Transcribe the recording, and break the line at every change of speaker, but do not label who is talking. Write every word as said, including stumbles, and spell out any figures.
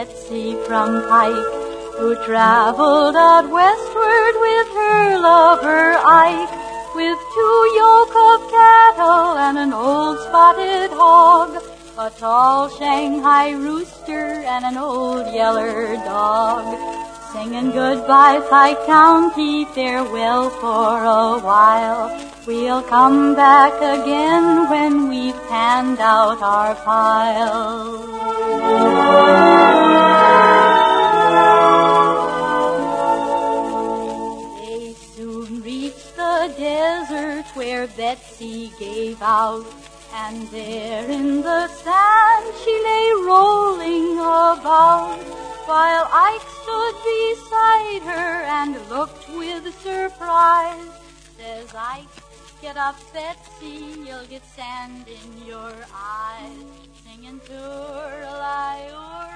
Betsy from Pike, who traveled out westward with her lover Ike, with two yoke of cattle and an old spotted hog, a tall Shanghai rooster and an old yeller dog, singing goodbye Pike County, farewell for a while. We'll come back again when we've panned out our pile. They soon reached the desert where Betsy gave out, and there in the sand she lay rolling about, while Ike stood beside her and looked with surprise. Says Ike, get up, Betsy, you'll get sand in your eyes, singing Toor-a-li,